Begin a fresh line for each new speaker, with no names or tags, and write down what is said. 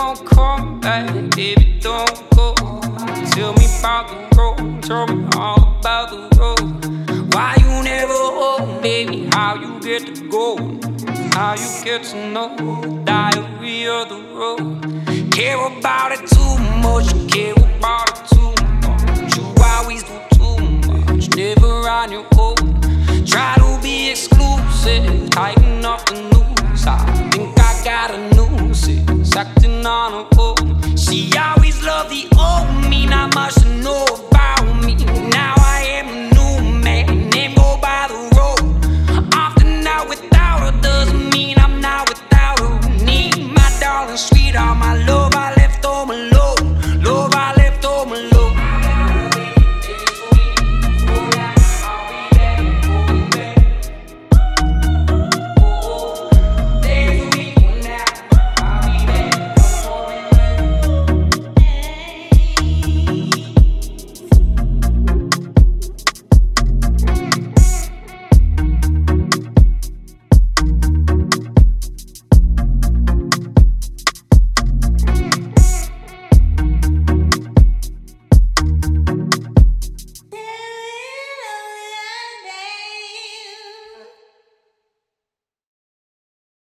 don't come back, baby, don't go. Tell me about the road, tell me all about the road. Why you never home, baby, how you get to go, how you get to know the diary of the road. Care about it too much,